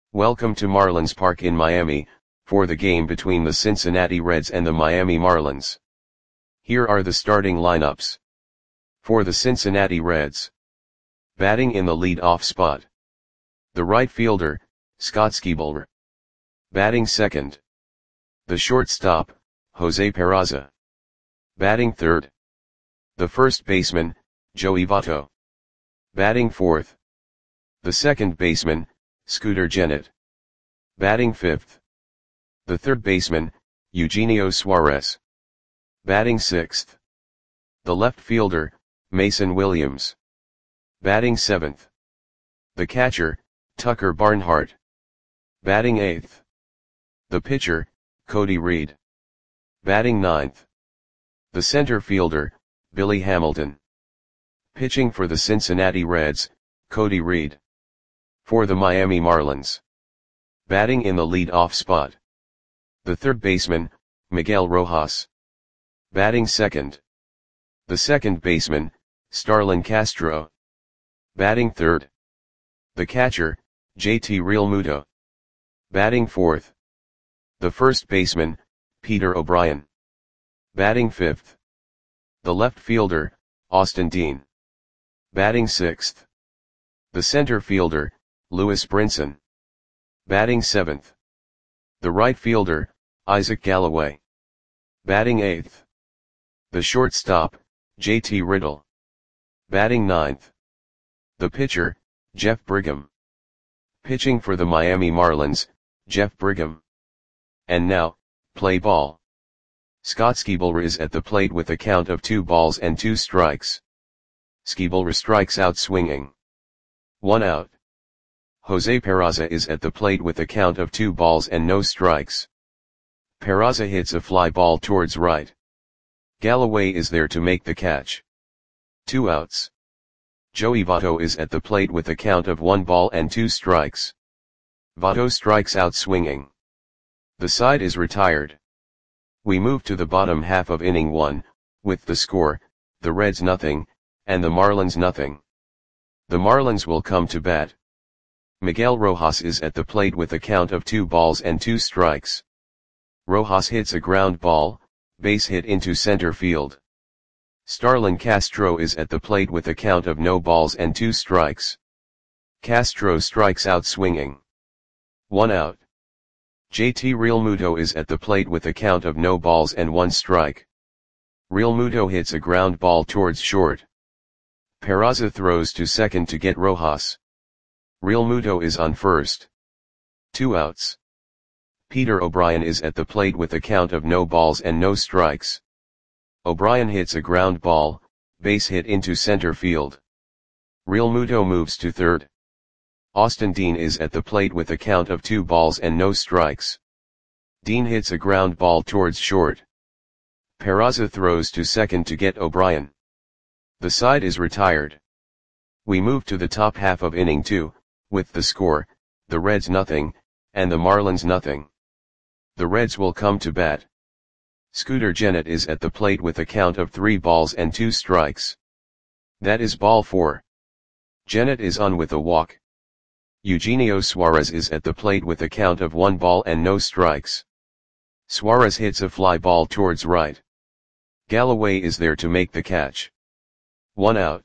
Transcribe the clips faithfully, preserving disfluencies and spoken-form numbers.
Welcome to Marlins Park in Miami, for the game between the Cincinnati Reds and the Miami Marlins. Here are the starting lineups. For the Cincinnati Reds. Batting in the lead-off spot. The right fielder, Scott Skiba. Batting second. The shortstop, Jose Peraza. Batting third. The first baseman, Joey Votto. Batting fourth. The second baseman, Scooter Gennett. Batting fifth. The third baseman, Eugenio Suarez. Batting sixth. The left fielder, Mason Williams. Batting seventh. The catcher, Tucker Barnhart. Batting eighth. The pitcher, Cody Reed. Batting ninth. The center fielder, Billy Hamilton. Pitching for the Cincinnati Reds, Cody Reed. For the Miami Marlins. Batting in the lead-off spot. The third baseman, Miguel Rojas. Batting second. The second baseman, Starlin Castro. Batting third. The catcher, J T Realmuto. Batting fourth. The first baseman, Peter O'Brien. Batting fifth. The left fielder, Austin Dean. Batting sixth. The center fielder, Lewis Brinson. Batting seventh. The right fielder, Isaac Galloway. Batting eighth. The shortstop, J T Riddle. Batting ninth. The pitcher, Jeff Brigham. Pitching for the Miami Marlins, Jeff Brigham. And now, play ball. Scott Skiba is at the plate with a count of two balls and two strikes. Skiba strikes out swinging. One out. Jose Peraza is at the plate with a count of two balls and no strikes. Peraza hits a fly ball towards right. Galloway is there to make the catch. Two outs. Joey Votto is at the plate with a count of one ball and two strikes. Votto strikes out swinging. The side is retired. We move to the bottom half of inning one, with the score, the Reds nothing, and the Marlins nothing. The Marlins will come to bat. Miguel Rojas is at the plate with a count of two balls and two strikes. Rojas hits a ground ball, base hit into center field. Starlin Castro is at the plate with a count of no balls and two strikes. Castro strikes out swinging. One out. J T Realmuto is at the plate with a count of no balls and one strike. Realmuto hits a ground ball towards short. Peraza throws to second to get Rojas. Realmuto is on first. Two outs. Peter O'Brien is at the plate with a count of no balls and no strikes. O'Brien hits a ground ball, base hit into center field. Realmuto moves to third. Austin Dean is at the plate with a count of two balls and no strikes. Dean hits a ground ball towards short. Peraza throws to second to get O'Brien. The side is retired. We move to the top half of inning two, with the score, the Reds nothing, and the Marlins nothing. The Reds will come to bat. Scooter Gennett is at the plate with a count of three balls and two strikes. That is ball four. Gennett is on with a walk. Eugenio Suarez is at the plate with a count of one ball and no strikes. Suarez hits a fly ball towards right. Galloway is there to make the catch. One out.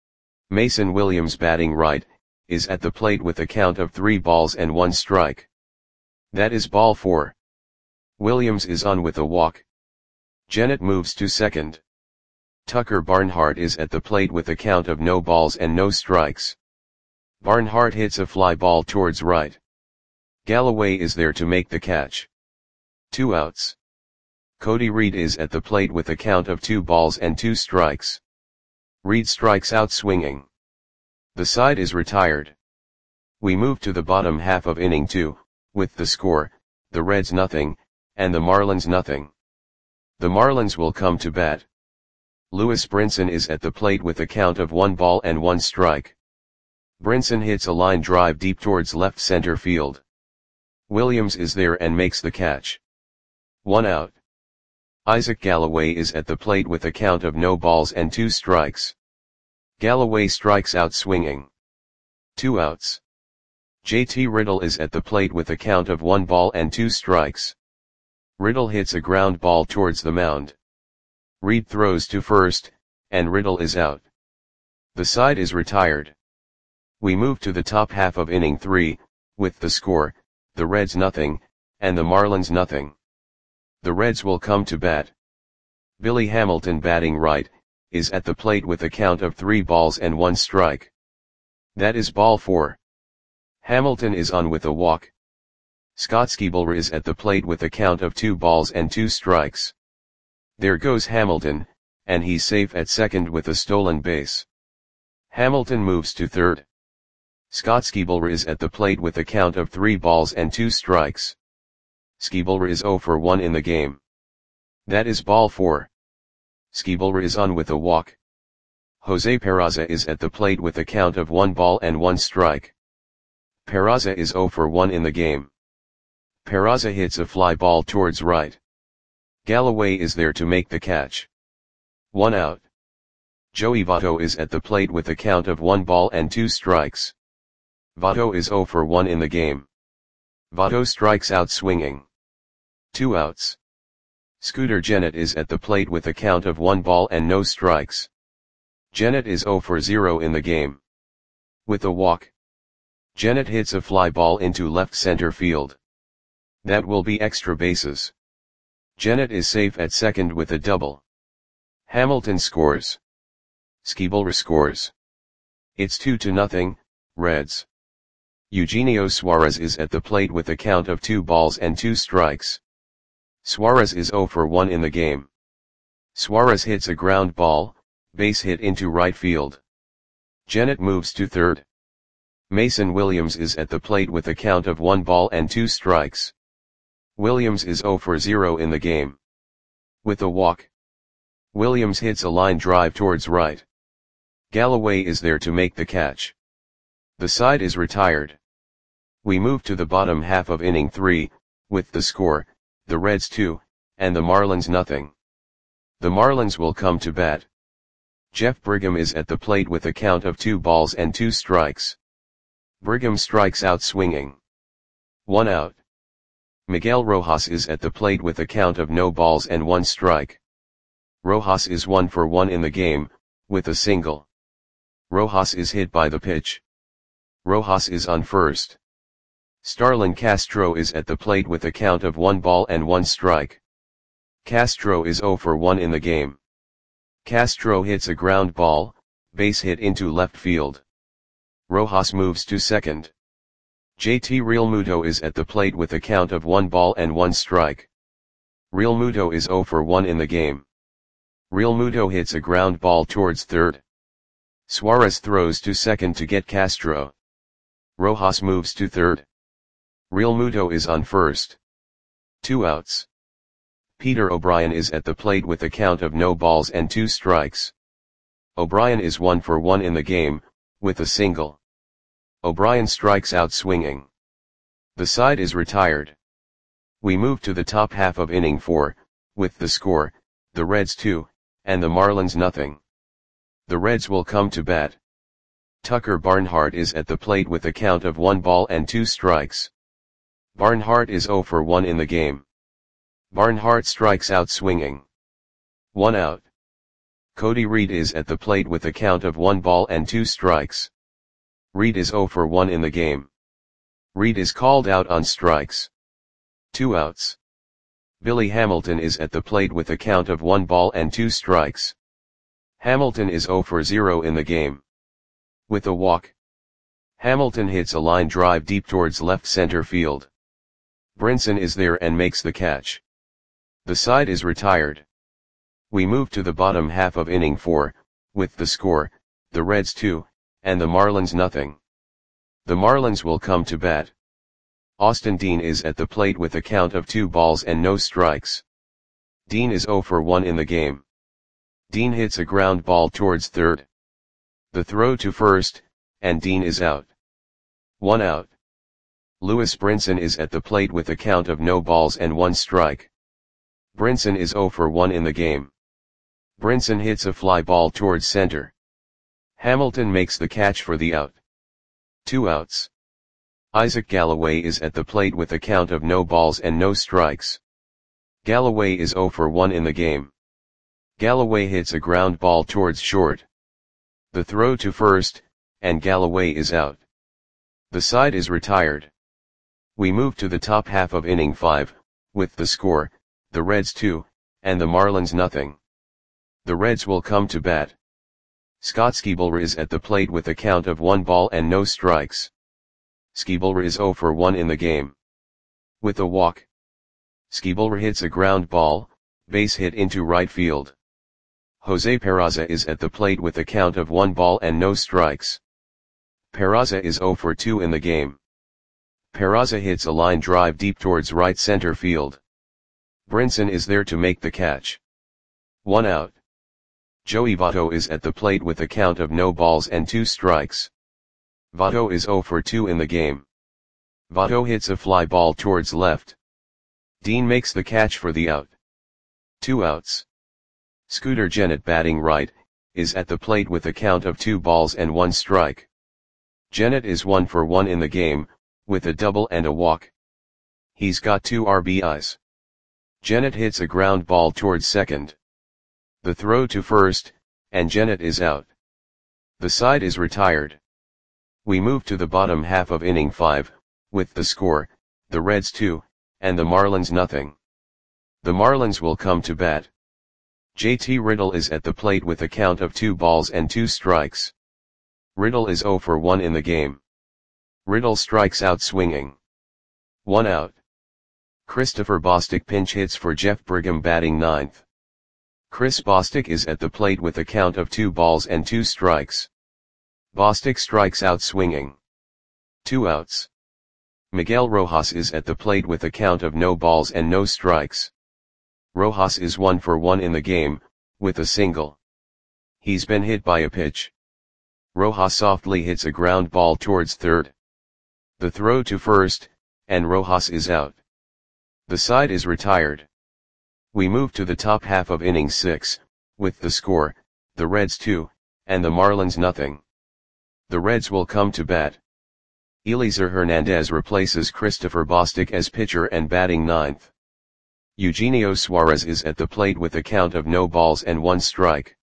Mason Williams batting right, is at the plate with a count of three balls and one strike. That is ball four. Williams is on with a walk. Gennett moves to second. Tucker Barnhart is at the plate with a count of no balls and no strikes. Barnhart hits a fly ball towards right. Galloway is there to make the catch. Two outs. Cody Reed is at the plate with a count of two balls and two strikes. Reed strikes out swinging. The side is retired. We move to the bottom half of inning two, with the score, the Reds nothing, and the Marlins nothing. The Marlins will come to bat. Lewis Brinson is at the plate with a count of one ball and one strike. Brinson hits a line drive deep towards left center field. Williams is there and makes the catch. One out. Isaac Galloway is at the plate with a count of no balls and two strikes. Galloway strikes out swinging. Two outs. J T Riddle is at the plate with a count of one ball and two strikes. Riddle hits a ground ball towards the mound. Reed throws to first, and Riddle is out. The side is retired. We move to the top half of inning three, with the score, the Reds nothing, and the Marlins nothing. The Reds will come to bat. Billy Hamilton, batting right, is at the plate with a count of three balls and one strike. That is ball four. Hamilton is on with a walk. Scott Skiebler is at the plate with a count of two balls and two strikes. There goes Hamilton, and he's safe at second with a stolen base. Hamilton moves to third. Scott Skiebler is at the plate with a count of three balls and two strikes. Skiebler is zero for one in the game. That is ball four. Skiebler is on with a walk. Jose Peraza is at the plate with a count of one ball and one strike. Peraza is zero for one in the game. Peraza hits a fly ball towards right. Galloway is there to make the catch. One out. Joey Votto is at the plate with a count of one ball and two strikes. Votto is zero for one in the game. Votto strikes out swinging. Two outs. Scooter Gennett is at the plate with a count of one ball and no strikes. Gennett is zero for zero in the game. With a walk. Gennett hits a fly ball into left center field. That will be extra bases. Gennett is safe at second with a double. Hamilton scores. Skiebler scores. It's two to nothing, Reds. Eugenio Suarez is at the plate with a count of two balls and two strikes. Suarez is zero for one in the game. Suarez hits a ground ball, base hit into right field. Gennett moves to third. Mason Williams is at the plate with a count of one ball and two strikes. Williams is zero for zero in the game. With a walk. Williams hits a line drive towards right. Galloway is there to make the catch. The side is retired. We move to the bottom half of inning three, with the score, the Reds two, and the Marlins nothing. The Marlins will come to bat. Jeff Brigham is at the plate with a count of two balls and two strikes. Brigham strikes out swinging. One out. Miguel Rojas is at the plate with a count of no balls and one strike. Rojas is one for one in the game, with a single. Rojas is hit by the pitch. Rojas is on first. Starlin Castro is at the plate with a count of one ball and one strike. Castro is zero for one in the game. Castro hits a ground ball, base hit into left field. Rojas moves to second. J T Realmuto is at the plate with a count of one ball and one strike. Realmuto is zero for one in the game. Realmuto hits a ground ball towards third. Suarez throws to second to get Castro. Rojas moves to third. Realmuto is on first. Two outs. Peter O'Brien is at the plate with a count of no balls and two strikes. O'Brien is one for one in the game, with a single. O'Brien strikes out swinging. The side is retired. We move to the top half of inning four, with the score, the Reds two, and the Marlins nothing. The Reds will come to bat. Tucker Barnhart is at the plate with a count of one ball and two strikes. Barnhart is zero for one in the game. Barnhart strikes out swinging. One out. Cody Reed is at the plate with a count of one ball and two strikes. Reed is zero for one in the game. Reed is called out on strikes. Two outs. Billy Hamilton is at the plate with a count of one ball and two strikes. Hamilton is zero for zero in the game. With a walk. Hamilton hits a line drive deep towards left center field. Brinson is there and makes the catch. The side is retired. We move to the bottom half of inning four, with the score, the Reds two, and the Marlins nothing. The Marlins will come to bat. Austin Dean is at the plate with a count of two balls and no strikes. Dean is zero for one in the game. Dean hits a ground ball towards third. The throw to first, and Dean is out. One out. Lewis Brinson is at the plate with a count of no balls and one strike. Brinson is zero for one in the game. Brinson hits a fly ball towards center. Hamilton makes the catch for the out. Two outs. Isaac Galloway is at the plate with a count of no balls and no strikes. Galloway is zero for one in the game. Galloway hits a ground ball towards short. The throw to first, and Galloway is out. The side is retired. We move to the top half of inning five, with the score, the Reds two, and the Marlins nothing. The Reds will come to bat. Scott Skiebler is at the plate with a count of one ball and no strikes. Skiebler is zero for one in the game. With a walk. Skiebler hits a ground ball, base hit into right field. Jose Peraza is at the plate with a count of one ball and no strikes. Peraza is zero for two in the game. Peraza hits a line drive deep towards right center field. Brinson is there to make the catch. One out. Joey Votto is at the plate with a count of no balls and two strikes. Votto is zero for two in the game. Votto hits a fly ball towards left. Dean makes the catch for the out. Two outs. Scooter Gennett, batting right, is at the plate with a count of two balls and one strike. Gennett is one for one in the game, with a double and a walk. He's got two R B Is. Gennett hits a ground ball towards second. The throw to first, and Gennett is out. The side is retired. We move to the bottom half of inning five, with the score, the Reds two, and the Marlins nothing. The Marlins will come to bat. J T Riddle is at the plate with a count of two balls and two strikes. Riddle is zero for one in the game. Riddle strikes out swinging. One out. Christopher Bostic pinch hits for Jeff Brigham, batting ninth. Chris Bostic is at the plate with a count of two balls and two strikes. Bostic strikes out swinging. Two outs. Miguel Rojas is at the plate with a count of no balls and no strikes. Rojas is one for one in the game, with a single. He's been hit by a pitch. Rojas softly hits a ground ball towards third. The throw to first, and Rojas is out. The side is retired. We move to the top half of inning six, with the score, the Reds two, and the Marlins nothing. The Reds will come to bat. Eliezer Hernandez replaces Christopher Bostic as pitcher and batting ninth. Eugenio Suarez is at the plate with a count of no balls and one strike.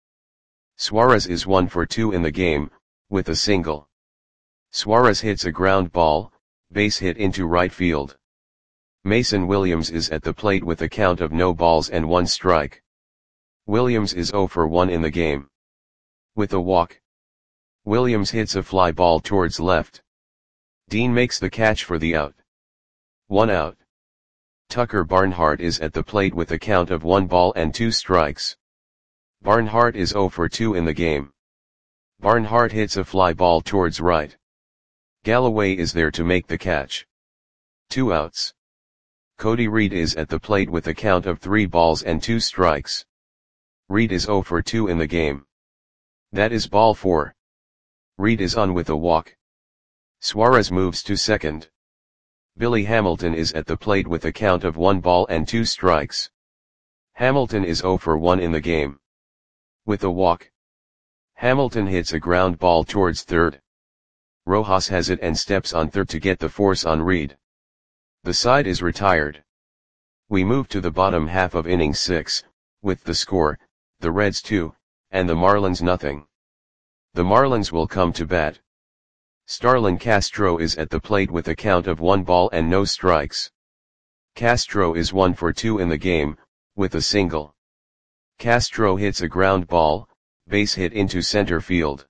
Suarez is one for two in the game, with a single. Suarez hits a ground ball, base hit into right field. Mason Williams is at the plate with a count of no balls and one strike. Williams is zero for one in the game. With a walk. Williams hits a fly ball towards left. Dean makes the catch for the out. One out. Tucker Barnhart is at the plate with a count of one ball and two strikes. Barnhart is zero for two in the game. Barnhart hits a fly ball towards right. Galloway is there to make the catch. Two outs. Cody Reed is at the plate with a count of three balls and two strikes. Reed is zero for two in the game. That is ball four. Reed is on with a walk. Suarez moves to second. Billy Hamilton is at the plate with a count of one ball and two strikes. Hamilton is zero for one in the game. With a walk. Hamilton hits a ground ball towards third. Rojas has it and steps on third to get the force on Reed. The side is retired. We move to the bottom half of inning six, with the score, the Reds two, and the Marlins nothing. The Marlins will come to bat. Starlin Castro is at the plate with a count of one ball and no strikes. Castro is one for two in the game, with a single. Castro hits a ground ball, base hit into center field.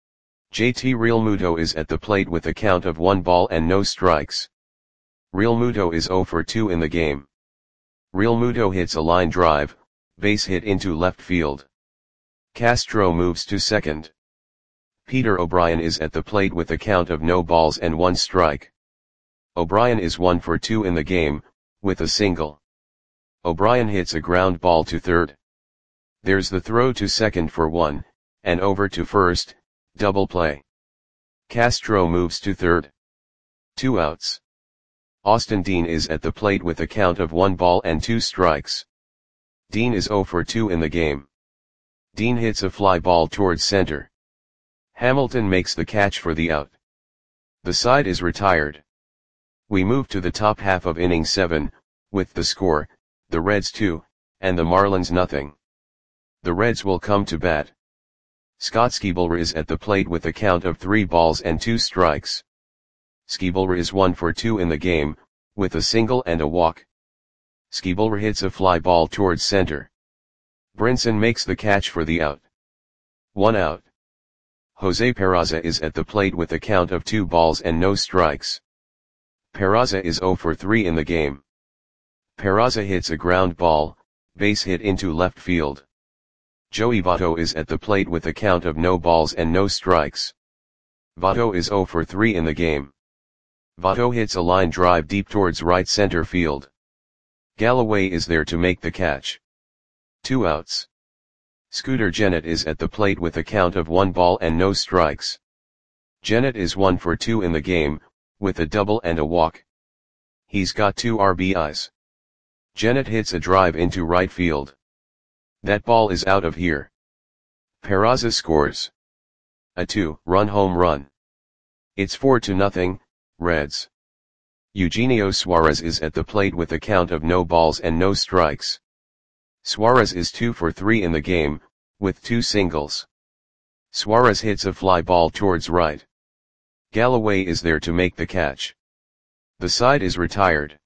J T Realmuto is at the plate with a count of one ball and no strikes. Realmuto is zero for two in the game. Realmuto hits a line drive, base hit into left field. Castro moves to second. Peter O'Brien is at the plate with a count of no balls and one strike. O'Brien is one for two in the game, with a single. O'Brien hits a ground ball to third. There's the throw to second for one, and over to first, double play. Castro moves to third. Two outs. Austin Dean is at the plate with a count of one ball and two strikes. Dean is zero for two in the game. Dean hits a fly ball towards center. Hamilton makes the catch for the out. The side is retired. We move to the top half of inning seven, with the score, the Reds two, and the Marlins nothing. The Reds will come to bat. Scott Skiebler is at the plate with a count of three balls and two strikes. Skiebler is one for two in the game, with a single and a walk. Skiebler hits a fly ball towards center. Brinson makes the catch for the out. One out. Jose Peraza is at the plate with a count of two balls and no strikes. Peraza is zero for three in the game. Peraza hits a ground ball, base hit into left field. Joey Votto is at the plate with a count of no balls and no strikes. Votto is zero for three in the game. Votto hits a line drive deep towards right center field. Galloway is there to make the catch. Two outs. Scooter Gennett is at the plate with a count of one ball and no strikes. Gennett is one for two in the game, with a double and a walk. He's got two R B Is. Gennett hits a drive into right field. That ball is out of here. Peraza scores a two-run home run. It's four to nothing, Reds. Eugenio Suarez is at the plate with a count of no balls and no strikes. Suarez is two for three in the game, with two singles. Suarez hits a fly ball towards right. Galloway is there to make the catch. The side is retired.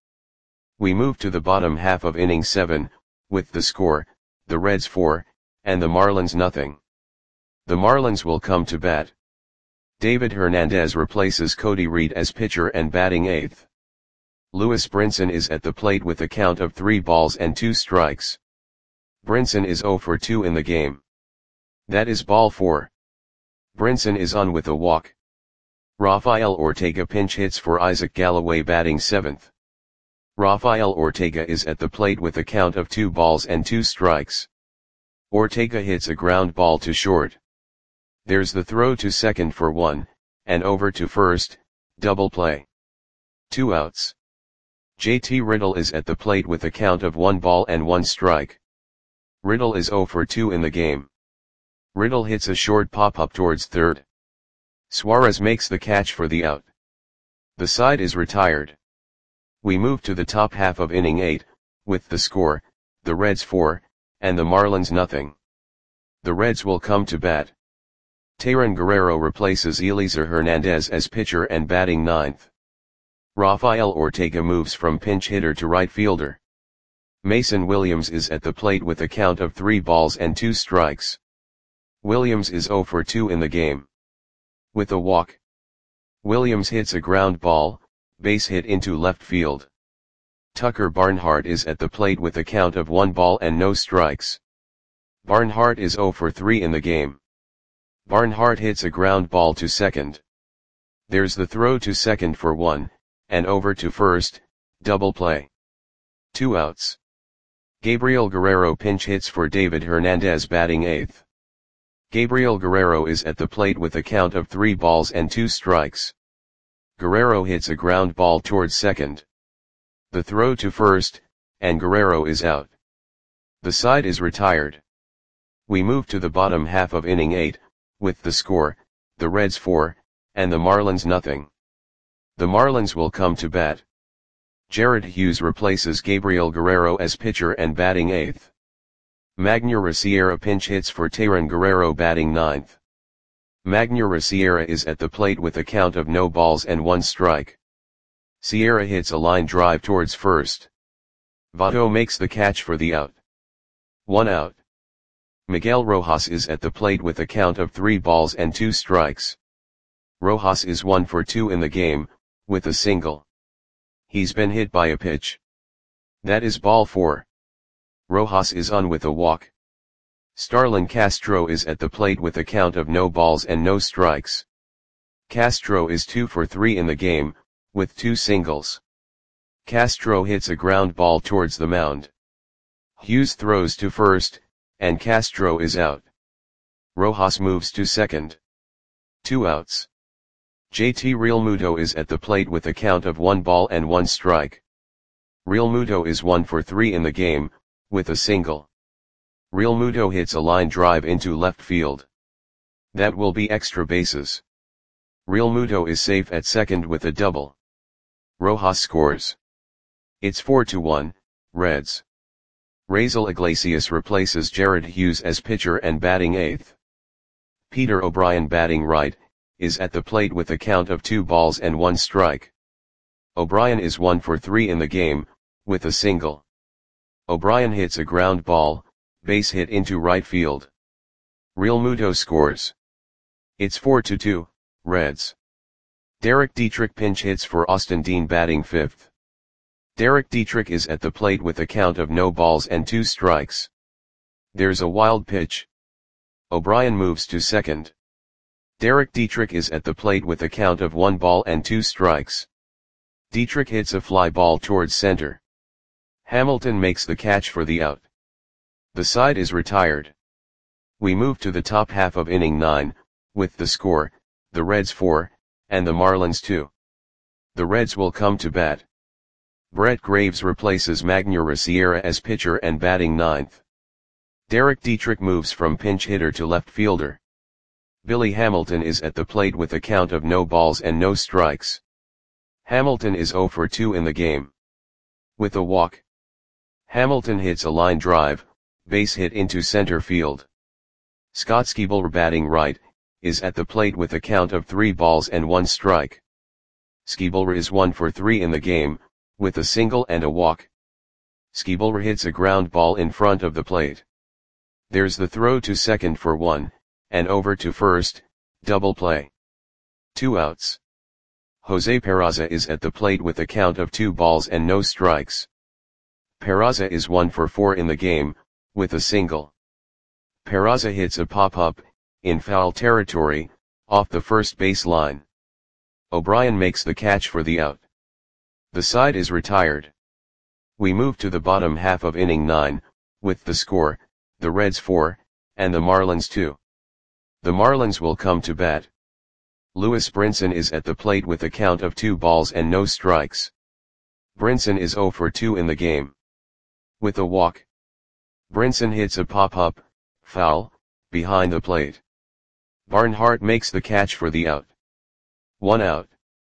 We move to the bottom half of inning seven, with the score, the Reds four, and the Marlins nothing. The Marlins will come to bat. David Hernandez replaces Cody Reed as pitcher and batting eighth. Lewis Brinson is at the plate with a count of three balls and two strikes. Brinson is zero for two in the game. That is ball four. Brinson is on with a walk. Rafael Ortega pinch hits for Isaac Galloway batting seventh. Rafael Ortega is at the plate with a count of two balls and two strikes. Ortega hits a ground ball to short. There's the throw to second for one, and over to first, double play. Two outs. J T Riddle is at the plate with a count of one ball and one strike. Riddle is zero for two in the game. Riddle hits a short pop-up towards third. Suarez makes the catch for the out. The side is retired. We move to the top half of inning eight, with the score, the Reds four, and the Marlins nothing. The Reds will come to bat. Tayron Guerrero replaces Eliezer Hernandez as pitcher and batting ninth. Rafael Ortega moves from pinch hitter to right fielder. Mason Williams is at the plate with a count of three balls and two strikes. Williams is zero for two in the game. With a walk. Williams hits a ground ball, base hit into left field. Tucker Barnhart is at the plate with a count of one ball and no strikes. Barnhart is zero for three in the game. Barnhart hits a ground ball to second. There's the throw to second for one, and over to first, double play. Two outs. Gabriel Guerrero pinch hits for David Hernandez batting eighth. Gabriel Guerrero is at the plate with a count of three balls and two strikes. Guerrero hits a ground ball towards second. The throw to first, and Guerrero is out. The side is retired. We move to the bottom half of inning eight, with the score, the Reds four, and the Marlins nothing. The Marlins will come to bat. Jared Hughes replaces Gabriel Guerrero as pitcher and batting eighth. Magneuris Sierra pinch hits for Tayron Guerrero batting ninth. Magneuris Sierra is at the plate with a count of no balls and one strike. Sierra hits a line drive towards first. Votto makes the catch for the out. One out. Miguel Rojas is at the plate with a count of three balls and two strikes. Rojas is one for two in the game, with a single. He's been hit by a pitch. That is ball four. Rojas is on with a walk. Starlin Castro is at the plate with a count of no balls and no strikes. Castro is two for three in the game, with two singles. Castro hits a ground ball towards the mound. Hughes throws to first, and Castro is out. Rojas moves to second. Two outs. J T Realmuto is at the plate with a count of one ball and one strike. Realmuto is one for three in the game, with a single. Realmuto hits a line drive into left field. That will be extra bases. Realmuto is safe at second with a double. Rojas scores. It's four to one, Reds. Raisel Iglesias replaces Jared Hughes as pitcher and batting eighth. Peter O'Brien, batting right, is at the plate with a count of two balls and one strike. O'Brien is one for three in the game, with a single. O'Brien hits a ground ball, base hit into right field. Real Muto scores. It's four to two, Reds. Derek Dietrich pinch hits for Austin Dean, batting fifth. Derek Dietrich is at the plate with a count of no balls and two strikes. There's a wild pitch. O'Brien moves to second. Derek Dietrich is at the plate with a count of one ball and two strikes. Dietrich hits a fly ball towards center. Hamilton makes the catch for the out. The side is retired. We move to the top half of inning nine, with the score, the Reds four, and the Marlins two. The Reds will come to bat. Brett Graves replaces Magneuris Sierra as pitcher and batting ninth. Derek Dietrich moves from pinch hitter to left fielder. Billy Hamilton is at the plate with a count of no balls and no strikes. Hamilton is zero for two in the game. With a walk. Hamilton hits a line drive, base hit into center field. Scott Skiebler, batting right, is at the plate with a count of three balls and one strike. Skiebler is one for three in the game, with a single and a walk. Skiebler hits a ground ball in front of the plate. There's the throw to second for one, and over to first, double play. Two outs. Jose Peraza is at the plate with a count of two balls and no strikes. Peraza is one for four in the game, with a single. Peraza hits a pop-up, in foul territory, off the first base line. O'Brien makes the catch for the out. The side is retired. We move to the bottom half of inning nine, with the score, the Reds four, and the Marlins two. The Marlins will come to bat. Lewis Brinson is at the plate with a count of two balls and no strikes. Brinson is zero for two in the game. With a walk. Brinson hits a pop-up, foul, behind the plate. Barnhart makes the catch for the out. One out.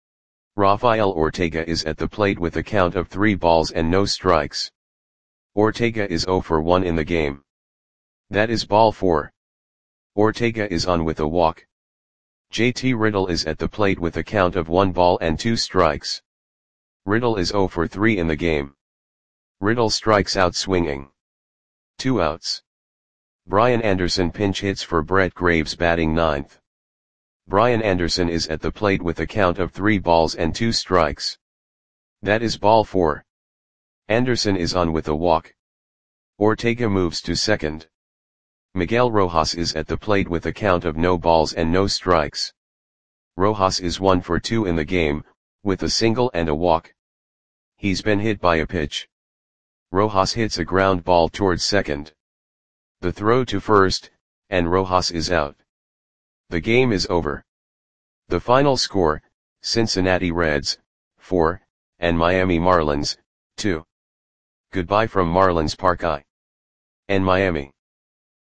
Rafael Ortega is at the plate with a count of three balls and no strikes. Ortega is zero for one in the game. That is ball four. Ortega is on with a walk. J T Riddle is at the plate with a count of one ball and two strikes. Riddle is zero for three in the game. Riddle strikes out swinging. Two outs. Brian Anderson pinch hits for Brett Graves, batting ninth. Brian Anderson is at the plate with a count of three balls and two strikes. That is ball four. Anderson is on with a walk. Ortega moves to second. Miguel Rojas is at the plate with a count of no balls and no strikes. Rojas is one for two in the game, with a single and a walk. He's been hit by a pitch. Rojas hits a ground ball towards second. The throw to first, and Rojas is out. The game is over. The final score, Cincinnati Reds, four, and Miami Marlins, two. Goodbye from Marlins Park I. and Miami.